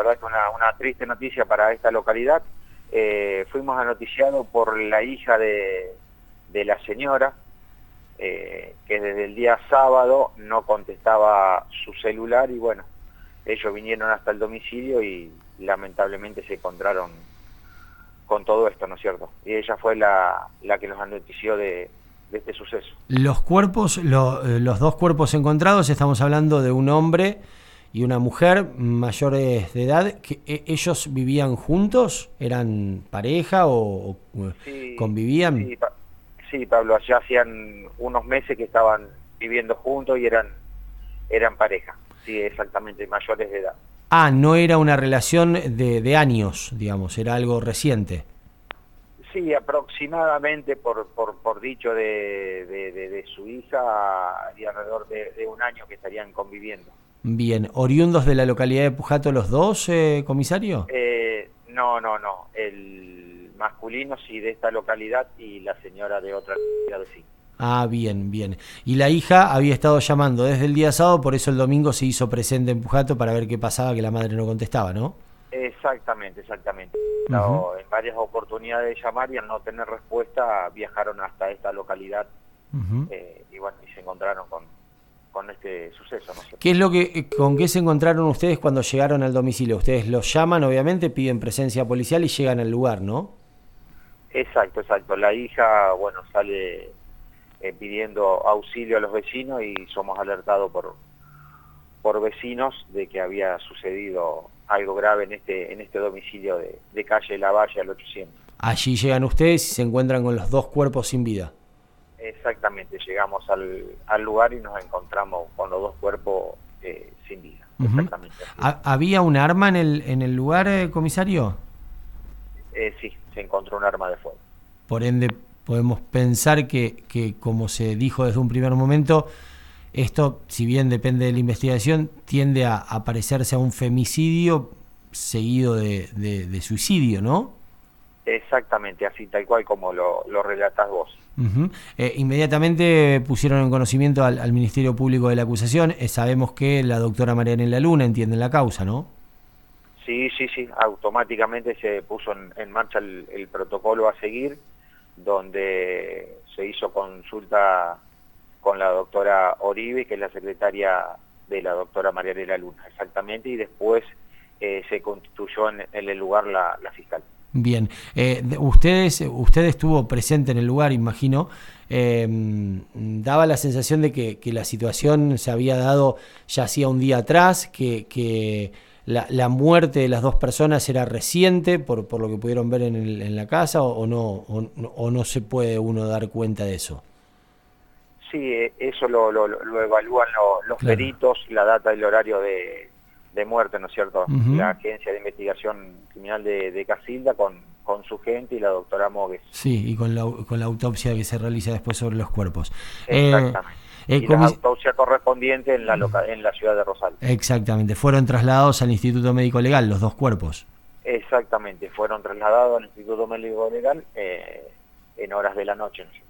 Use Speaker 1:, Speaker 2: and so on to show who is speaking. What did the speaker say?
Speaker 1: verdad que una triste noticia para esta localidad. Fuimos anoticiados por la hija de la señora, que desde el día sábado no contestaba su celular y bueno, ellos vinieron hasta el domicilio y lamentablemente se encontraron con todo esto, ¿no es cierto? Y ella fue la que nos anotició de este suceso.
Speaker 2: Los cuerpos, los dos cuerpos encontrados, estamos hablando de un hombre y una mujer mayores de edad, que ellos vivían juntos, eran pareja o
Speaker 1: Sí,
Speaker 2: convivían.
Speaker 1: sí, sí, Pablo, ya hacían unos meses que estaban viviendo juntos y eran pareja, sí, exactamente, mayores de edad.
Speaker 2: Ah, no era una relación de años, digamos, era algo reciente.
Speaker 1: Sí, aproximadamente por dicho de su hija, y alrededor de un año que estarían conviviendo.
Speaker 2: Bien, ¿oriundos de la localidad de Pujato los dos, comisario?
Speaker 1: No, el masculino sí de esta localidad y la señora de otra localidad vecina.
Speaker 2: Ah, bien, bien. Y la hija había estado llamando desde el día sábado, por eso el domingo se hizo presente en Pujato para ver qué pasaba, que la madre no contestaba, ¿no?
Speaker 1: Exactamente.
Speaker 2: Uh-huh.
Speaker 1: En varias oportunidades de llamar y al no tener respuesta viajaron hasta esta localidad
Speaker 2: Uh-huh.
Speaker 1: y bueno, y se encontraron con este suceso, ¿no es cierto?
Speaker 2: ¿Qué es con qué se encontraron ustedes cuando llegaron al domicilio? Ustedes los llaman, obviamente, piden presencia policial y llegan al lugar, ¿no?
Speaker 1: Exacto. La hija, bueno, sale pidiendo auxilio a los vecinos y somos alertados por vecinos de que había sucedido algo grave en este domicilio de calle Lavalle al 800.
Speaker 2: Allí llegan ustedes y se encuentran con los dos cuerpos sin vida.
Speaker 1: Exactamente, llegamos al lugar y nos encontramos con los dos cuerpos sin vida.
Speaker 2: Uh-huh.
Speaker 1: Exactamente.
Speaker 2: ¿Había un arma en el lugar, comisario?
Speaker 1: Sí, se encontró un arma de fuego.
Speaker 2: Por ende, podemos pensar que, como se dijo desde un primer momento, esto, si bien depende de la investigación, tiende a parecerse a un femicidio seguido de suicidio, ¿no?
Speaker 1: Exactamente, así tal cual como lo relatás vos.
Speaker 2: Uh-huh. Inmediatamente pusieron en conocimiento al Ministerio Público de la acusación. Sabemos que la doctora Marianela Luna entiende la causa, ¿no?
Speaker 1: Sí, automáticamente se puso en marcha el protocolo a seguir, donde se hizo consulta con la doctora Oribe, que es la secretaria de la doctora Marianela Luna, exactamente, y después se constituyó en el lugar la fiscal.
Speaker 2: Bien, usted estuvo presente en el lugar, imagino. Daba la sensación de que la situación se había dado ya hacía un día atrás, que la muerte de las dos personas era reciente, por lo que pudieron ver en la casa, o no se puede uno dar cuenta de eso.
Speaker 1: Sí, eso lo evalúan los
Speaker 2: Claro.
Speaker 1: peritos, la data y el horario de muerte, ¿no es cierto?
Speaker 2: Uh-huh.
Speaker 1: La Agencia de Investigación Criminal de Casilda con su gente y la doctora Mogues.
Speaker 2: Sí, y con la autopsia que se realiza después sobre los cuerpos.
Speaker 1: Exactamente. Y la autopsia correspondiente en la ciudad de Rosario.
Speaker 2: Exactamente. Fueron trasladados al Instituto Médico Legal, los dos cuerpos.
Speaker 1: Exactamente. Fueron trasladados al Instituto Médico Legal en horas de la noche, ¿no?